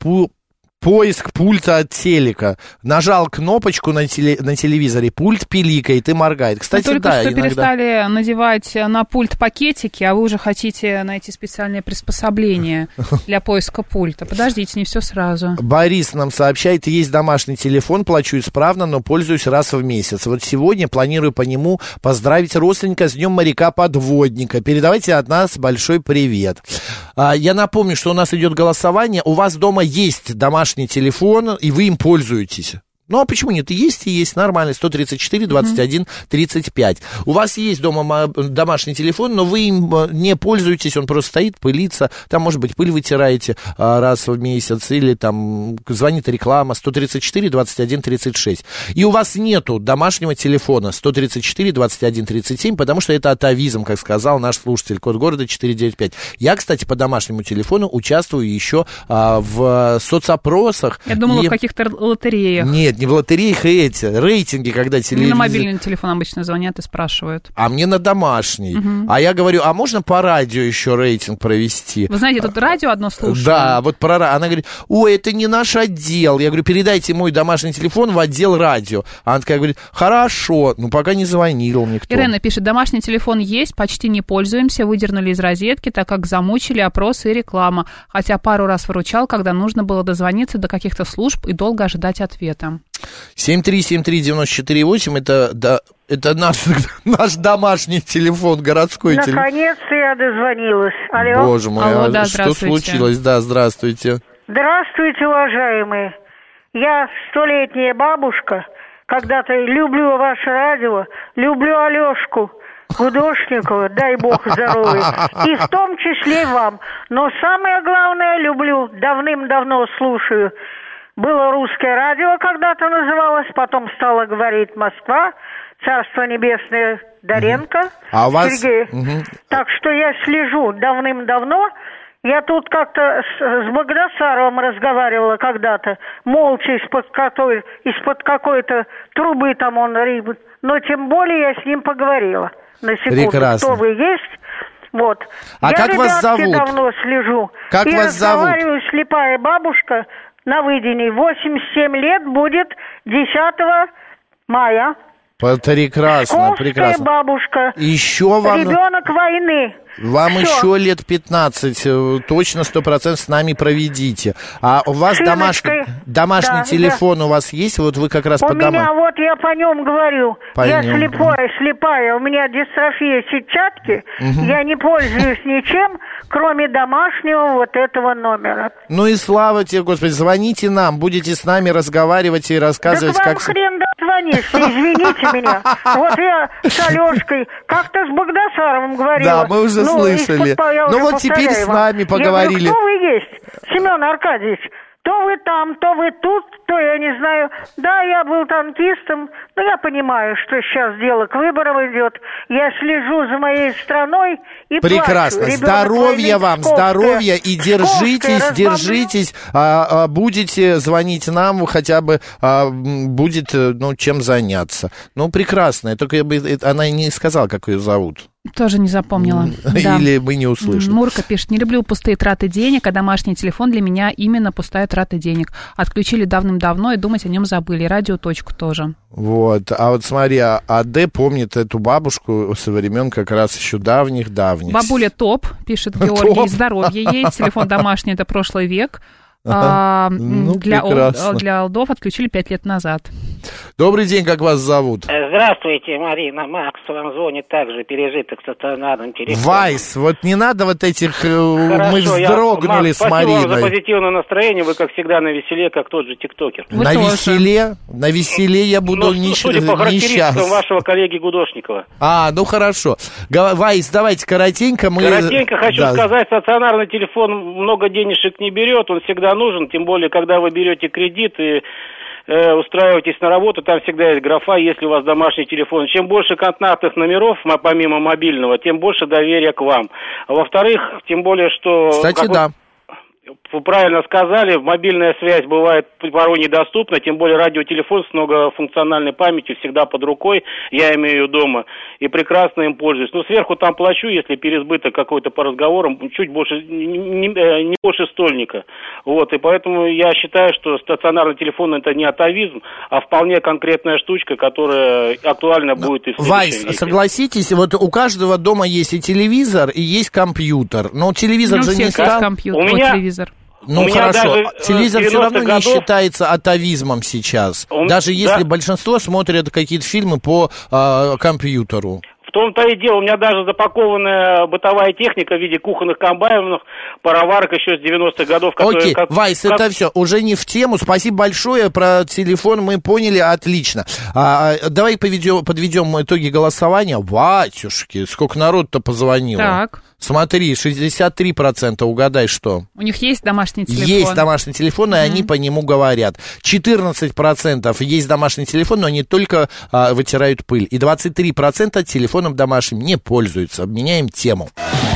поиск пульта от телека? Нажал кнопочку на телевизоре, пульт пиликает и моргает. Кстати, только что перестали надевать на пульт пакетики, а вы уже хотите найти специальное приспособление для поиска пульта. Подождите, не все сразу. Борис нам сообщает, есть домашний телефон, плачу исправно, но пользуюсь раз в месяц. Вот сегодня планирую по нему поздравить родственника с Днем моряка-подводника. Передавайте от нас большой привет. Я напомню, что у нас идет голосование. У вас дома есть домашний телефон, и вы им пользуетесь. Ну, а почему нет? Есть и есть, нормально. 134, 21, 35. У вас есть дома домашний телефон, но вы им не пользуетесь, он просто стоит, пылится. Там, может быть, пыль вытираете раз в месяц, или там звонит реклама 134, 21, 36. И у вас нету домашнего телефона 134, 21, 37, потому что это атовизм, как сказал наш слушатель, код города 495. Я, кстати, по домашнему телефону участвую еще в соцопросах. Я думала, в каких-то лотереях. Нет, не в лотереях, рейтинги, когда телевизор... На мобильный телефон обычно звонят и спрашивают. А мне на домашний. А я говорю, а можно по радио еще рейтинг провести? Вы знаете, тут радио одно слушаю. Да, вот про радио. Она говорит, ой, это не наш отдел. Я говорю, передайте мой домашний телефон в отдел радио. Она такая говорит, хорошо, ну пока не звонил никто. Ирена пишет, домашний телефон есть, почти не пользуемся, выдернули из розетки, так как замучили опросы и реклама. Хотя пару раз выручал, когда нужно было дозвониться до каких-то служб и долго ожидать ответа. 7373948, это наш домашний телефон, городской телефон. Наконец-то я дозвонилась. Алло. Боже мой, алло, да, что случилось? Да, здравствуйте. Здравствуйте, уважаемые. Я 100-летняя бабушка. Когда-то люблю ваше радио, люблю Алешку Гудошникова, дай бог здоровья. И в том числе вам. Но самое главное, люблю, давным-давно слушаю. Было русское радио, когда-то называлось, потом стала говорить Москва, Царство Небесное, Доренко, а у вас... Сергей. Так что я слежу давным-давно. Я тут как-то с Багдасаровым разговаривала когда-то, молча из-под какой-то трубы там он рыбит. Но тем более я с ним поговорила. На секунду. Прекрасно. Кто вы есть? Вот. А я, как вас зовут? давно слежу. Как и вас зовут? разговариваю, слепая бабушка на выдении. 87 лет будет 10 мая. Прекрасно, прекрасно. Бабушка. Еще вам... Ребенок войны. Вам Всё. еще лет 15, точно 100% с нами проведите. А у вас домашний телефон у вас есть? Вот вы как раз по домам. У меня, вот я по нем говорю. Я слепая, у меня дистрофия сетчатки. Я не пользуюсь ничем, кроме домашнего вот этого номера. Ну и слава тебе, Господи, звоните нам, будете с нами разговаривать и рассказывать, так вам как... хрен дозвонишься, извините меня. Вот я с Алешкой как-то с Багдасаровым говорила. Да, мы уже слышали. Ну вот теперь с нами поговорили. Я говорю, кто вы есть, Семен Аркадьевич? То вы там, то вы тут, то я не знаю. Да, я был танкистом, но я понимаю, что сейчас дело к выборам идет. Я слежу за моей страной и прекрасно. Плачу. Здоровья вам, здоровья и держитесь. Будете звонить нам, хотя бы будет, чем заняться. Ну, прекрасно. Только она не сказала, как ее зовут. Тоже не запомнила. Или мы не услышали. Мурка пишет, не люблю пустые траты денег, а домашний телефон для меня именно пустая трата денег. Отключили давным-давно и думать о нем забыли. Радиоточку тоже. Вот. А вот смотри, АД помнит эту бабушку со времен как раз еще давних. Бабуля топ, пишет Георгий. Здоровье ей. Телефон домашний, это прошлый век. Для олдов отключили 5 лет назад. Добрый день, как вас зовут? Здравствуйте, Марина. Макс вам звонит также, пережиток стационарным телефоном. Вайс, вот не надо вот этих... Мы вздрогнули с Мариной. Спасибо вам за позитивное настроение. Вы, как всегда, на веселе, как тот же тиктокер. На веселе я буду судя по характеристикам вашего коллеги Гудошникова. Ну хорошо. Вайс, давайте коротенько. Коротенько хочу сказать, стационарный телефон много денежек не берет, он всегда нужен, тем более, когда вы берете кредит и устраиваетесь на работу, там всегда есть графа, если у вас домашний телефон. Чем больше контактных номеров, помимо мобильного, тем больше доверия к вам. А во-вторых, тем более, что... Кстати, да. Вы правильно сказали, мобильная связь бывает порой недоступна, тем более радиотелефон с многофункциональной памятью всегда под рукой, я имею ее дома, и прекрасно им пользуюсь. Но сверху там плачу, если переизбыток какой-то по разговорам, чуть больше, не больше стольника. Вот, и поэтому я считаю, что стационарный телефон это не атовизм, а вполне конкретная штучка, которая актуальна будет и в следующем Вайс, веке. Согласитесь, вот у каждого дома есть и телевизор, и есть компьютер, но телевизор же не стал... У меня... телевизор. Ну хорошо, телевизор все равно не считается атовизмом сейчас. Даже если большинство смотрят какие-то фильмы по компьютеру. В том-то и дело, у меня даже запакованная бытовая техника в виде кухонных комбайнов, пароварок еще с 90-х годов. Окей, Вайс, это все, уже не в тему. Спасибо большое, про телефон мы поняли, отлично. Давай подведем итоги голосования. Батюшки, сколько народ-то позвонило. Так. Смотри, 63%, угадай, что? У них есть домашний телефон? Есть домашний телефон, и они по нему говорят. 14% есть домашний телефон, но они только вытирают пыль. И 23% телефоном домашним не пользуются. Меняем тему.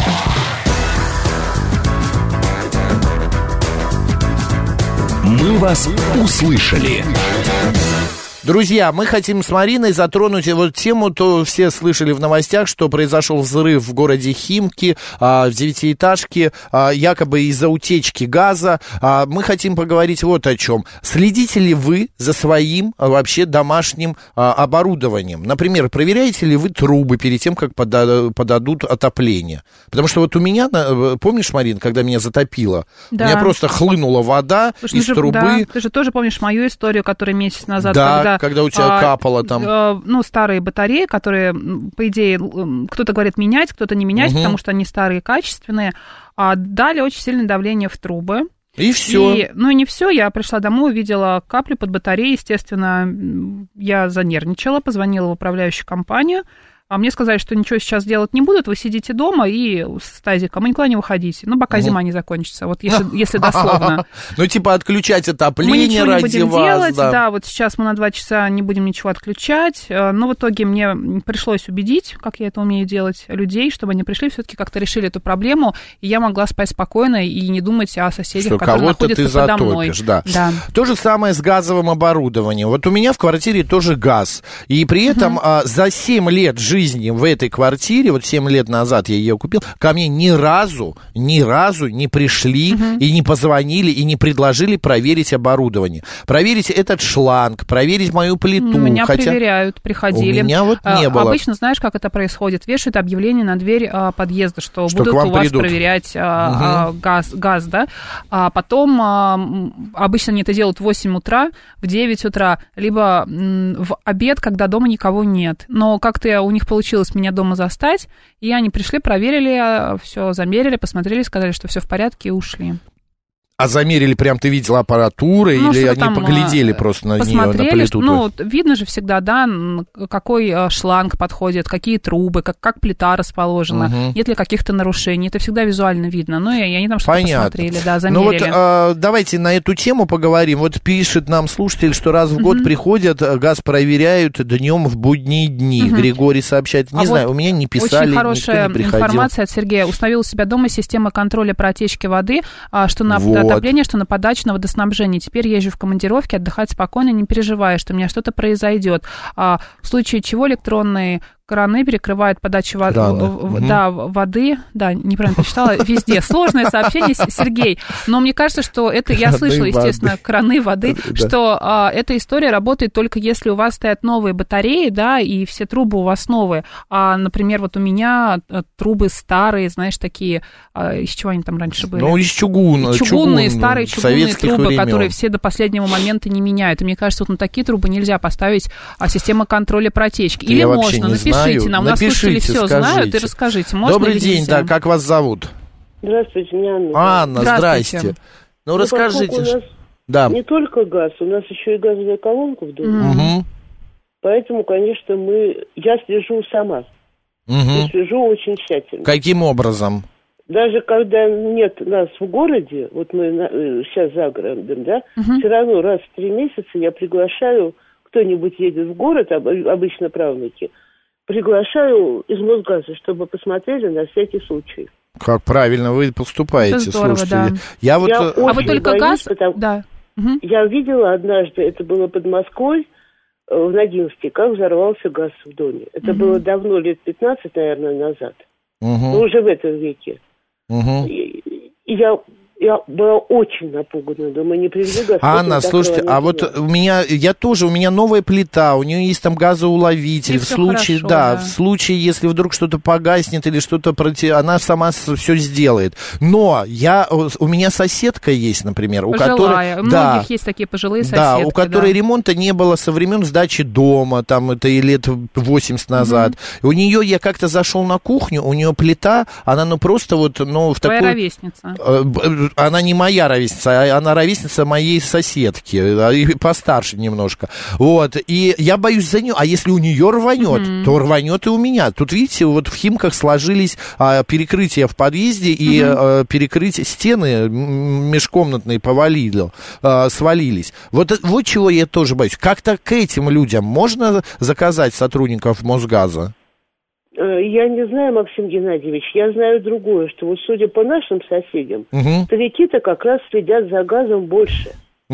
Мы вас услышали. Друзья, мы хотим с Мариной затронуть вот тему, то все слышали в новостях, что произошел взрыв в городе Химки, в девятиэтажке, якобы из-за утечки газа. Мы хотим поговорить вот о чем. Следите ли вы за своим вообще домашним оборудованием? Например, проверяете ли вы трубы перед тем, как подадут отопление? Потому что вот у меня, помнишь, Марин, когда меня затопило? Да. У меня просто хлынула вода из трубы. Да, ты же тоже помнишь мою историю, которая месяц назад, когда у тебя капало там. Старые батареи, которые, по идее, кто-то говорит менять, кто-то не менять, потому что они старые, качественные, дали очень сильное давление в трубы. И все. И не все. Я пришла домой, увидела каплю под батареей. Естественно, я занервничала, позвонила в управляющую компанию. А мне сказали, что ничего сейчас делать не будут, вы сидите дома и с тазиком, и никуда не выходите. Пока зима не закончится, вот если дословно. Отключать отопление мы ничего ради не будем вас. Делать, да, вот сейчас мы на 2 часа не будем ничего отключать. Но в итоге мне пришлось убедить, как я это умею делать, людей, чтобы они пришли, все-таки как-то решили эту проблему, и я могла спать спокойно и не думать о соседях, что которые находятся подо мной. Да. То же самое с газовым оборудованием. Вот у меня в квартире тоже газ, и при этом за 7 лет жизни в этой квартире, вот 7 лет назад я ее купил, ко мне ни разу не пришли и не позвонили, и не предложили проверить оборудование. Проверить этот шланг, проверить мою плиту. Меня проверяют, приходили. У меня вот не было. Обычно, знаешь, как это происходит? Вешают объявление на дверь подъезда, что будут у вас проверять газ, да? А потом обычно они это делают в 8 утра, в 9 утра, либо в обед, когда дома никого нет. Но как-то у них получилось меня дома застать, и они пришли, проверили, все замерили, посмотрели, сказали, что все в порядке, и ушли. А замерили, прям ты видела аппаратуру, или они поглядели просто на нее, на плиту? Видно же всегда, да, какой шланг подходит, какие трубы, как плита расположена, нет ли каких-то нарушений. Это всегда визуально видно. И они там что-то посмотрели, да, замерили. Давайте на эту тему поговорим. Вот пишет нам слушатель, что раз в год приходят, газ проверяют днем в будние дни. Григорий сообщает. Не знаю, у меня не писали, очень хорошая информация от Сергея. Установил у себя дома систему контроля протечки воды, что на отопление, что на подачу, на водоснабжение. Теперь езжу в командировке, отдыхать спокойно, не переживая, что у меня что-то произойдет. В случае чего электронные краны перекрывают подачу воды. Да, неправильно прочитала. Везде. Сложное сообщение, Сергей. Но мне кажется, что это... Я слышала, естественно, краны воды, что эта история работает только если у вас стоят новые батареи, да, и все трубы у вас новые. Например, вот у меня трубы старые, знаешь, такие... Из чего они там раньше были? Из чугуна. Чугунные, старые чугунные трубы, которые все до последнего момента не меняют. И мне кажется, вот на такие трубы нельзя поставить систему контроля протечки. Или можно, напишите нам. У нас слушатели все знают, и расскажите. Можно. Добрый день, да, как вас зовут? Здравствуйте, меня Анна. Анна, здрасте. Расскажите. У нас не только газ, у нас еще и газовая колонка в доме. Поэтому, конечно, я слежу сама. Я слежу очень тщательно. Каким образом? Даже когда нет нас в городе, вот мы сейчас за городом, да, все равно раз в 3 месяца я приглашаю, кто-нибудь едет в город, обычно правнуки, приглашаю из Мосгаза, чтобы посмотрели на всякий случай. Как правильно вы поступаете, это здорово, слушайте. Да. Вы только газ? Да. Я видела однажды, это было под Москвой, в Ногинске, как взорвался газ в доме. Это было давно, лет 15, наверное, назад. Но уже в этом веке. И я Я была очень напугана, думаю, не приведи Господь. Анна, слушайте, а вот у меня новая плита, у нее есть там газоуловитель, в случае, хорошо, да, в случае, если вдруг что-то погаснет или что-то, она сама все сделает. Но у меня соседка есть, например, у которой... У многих есть такие пожилые соседки. Да, у которой ремонта не было со времен сдачи дома, там это и лет 80 назад. У нее, я как-то зашел на кухню, у нее плита, она просто в такой... Твоя ровесница. Она не моя ровесница, она ровесница моей соседки, и постарше немножко. Вот, и я боюсь за нее, а если у нее рванет, то рванет и у меня. Тут, видите, вот в Химках сложились перекрытия в подъезде, и перекрытие стены межкомнатные свалились. Вот чего я тоже боюсь. Как-то к этим людям можно заказать сотрудников Мосгаза? Я не знаю, Максим Геннадьевич, я знаю другое, что вот судя по нашим соседям, старики-то как раз следят за газом больше.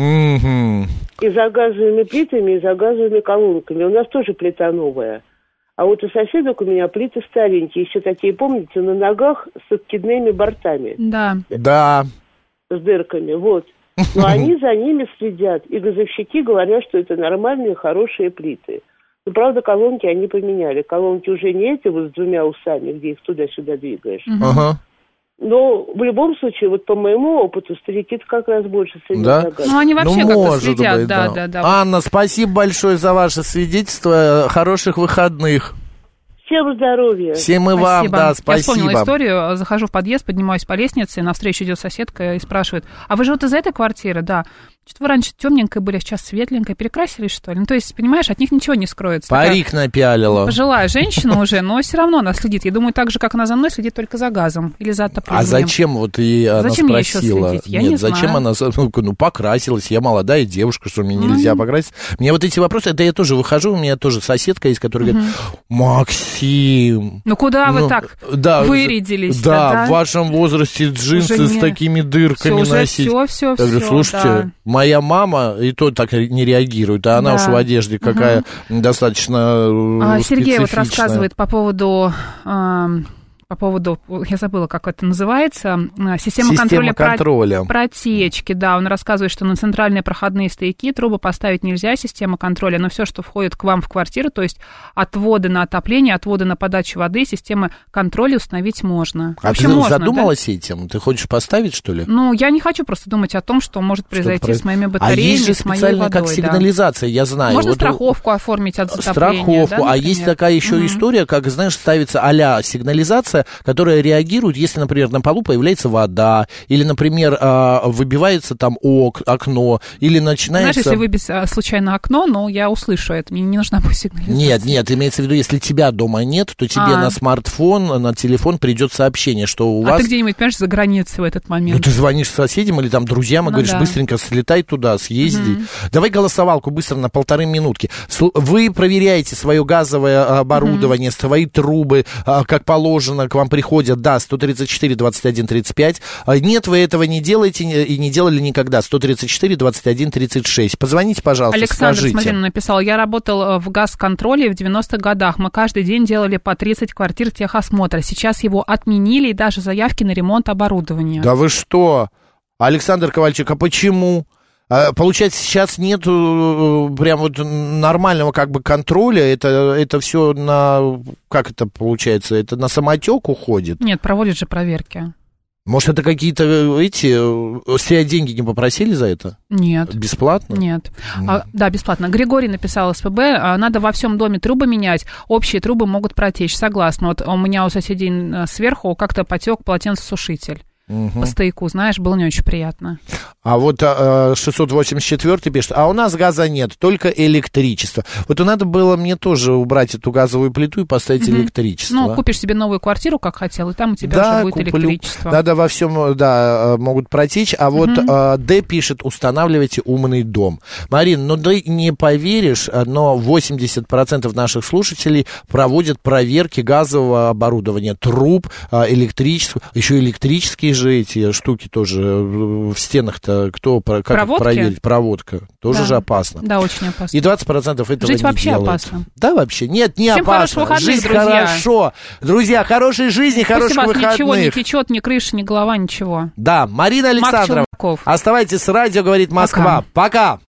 И за газовыми плитами, и за газовыми колонками. У нас тоже плита новая. А вот у соседок у меня плиты старенькие, еще такие, помните, на ногах с откидными бортами. Да. С дырками, вот. Но они за ними следят, и газовщики говорят, что это нормальные, хорошие плиты. Но, правда, колонки они поменяли. Колонки уже не эти вот с двумя усами, где их туда-сюда двигаешь. Но в любом случае, вот по моему опыту, старики-то как раз больше следят за газом. Ну, они вообще как-то следят, да. Анна, спасибо большое за ваше свидетельство. Хороших выходных. Всем здоровья. Всем и вам, да, спасибо. Я вспомнила историю. Захожу в подъезд, поднимаюсь по лестнице, навстречу идет соседка и спрашивает: а вы живете из этой квартиры? Да. Что-то вы раньше темненькая были, сейчас светленькая. Перекрасились, что ли? Ну, то есть, понимаешь, от них ничего не скроется. Парик напялила. Пожилая женщина уже, но все равно она следит. Я думаю, так же, как она за мной, следит только за газом или за отоплением. А зачем вот и она зачем спросила? Ей еще следить? Я не зачем знаю. она покрасилась? Я молодая девушка, что мне нельзя покраситься? Мне вот эти вопросы, это я тоже выхожу, у меня тоже соседка есть, которая говорит: Максим... Ну, куда вы так вырядились? Да, в вашем возрасте джинсы с такими дырками носить. Все. Я говорю: слушайте, моя мама и то так не реагирует, а она уж в одежде какая достаточно специфичная. Сергей вот рассказывает по поводу, я забыла, как это называется, система контроля протечки. Да, он рассказывает, что на центральные проходные стояки трубы поставить нельзя, система контроля, но все, что входит к вам в квартиру, то есть отводы на отопление, отводы на подачу воды, системы контроля установить можно. А ты задумалась этим? Ты хочешь поставить, что ли? Ну, я не хочу просто думать о том, что может произойти с моими батареями, с моей водой. Как сигнализация, я знаю. Можно страховку оформить от затопления. Страховку, а есть такая еще история, как, знаешь, ставится а-ля сигнализация, которая реагирует, если, например, на полу появляется вода, или, например, выбивается там окно, или начинается... Знаешь, если выбить случайно окно, ну, я услышу это, мне не нужна будет сигнализация. Нет, имеется в виду, если тебя дома нет, то тебе на смартфон, на телефон придет сообщение, что у вас... А ты где-нибудь, понимаешь, за границей в этот момент. Ну, ты звонишь соседям или там друзьям и говоришь: быстренько слетай туда, съезди. Давай голосовалку быстро на 1,5 минутки. Вы проверяете свое газовое оборудование, свои трубы, как положено, к вам приходят, 134 21 35. Нет, вы этого не делаете и не делали никогда. 134 21 36. Позвоните, пожалуйста, Александр, скажите. смотри, написал: я работал в газконтроле в 90-х годах. Мы каждый день делали по 30 квартир техосмотра. Сейчас его отменили, и даже заявки на ремонт оборудования. Да вы что? Александр Ковальчук, а почему? Получается, сейчас нет прям вот нормального как бы контроля, это все на, как это получается, это на самотек уходит? Нет, проводят же проверки. Может, это какие-то с тебя деньги не попросили за это? Нет. Бесплатно? Нет. Да, бесплатно.Григорий написал СПБ: надо во всем доме трубы менять, общие трубы могут протечь. Согласна. Вот у меня у соседей сверху как-то потек полотенцесушитель. По стояку, знаешь, было не очень приятно. А вот 684 пишет: а у нас газа нет, только электричество. Вот и надо было мне тоже убрать эту газовую плиту и поставить электричество. Ну, купишь себе новую квартиру, как хотел, и там у тебя уже будет электричество. Да, во всем, могут протечь. А вот Д пишет: устанавливайте умный дом. Марин, ну ты не поверишь, но 80% наших слушателей проводят проверки газового оборудования, труб, электричества, еще электрические же эти штуки тоже в стенах-то, как проводки? Проверить? Проводка. Тоже же опасно. Да, очень опасно. И 20% этого жить не вообще делают. Опасно. Да, вообще. Нет, не Всем опасно. Жизнь друзья. хорошо. Друзья, хорошей жизни, хороших выходных. Пусть у вас ничего не течет, ни крыша, ни голова, ничего. Да, Марина Александрова. Оставайтесь с радио, говорит Москва. Пока.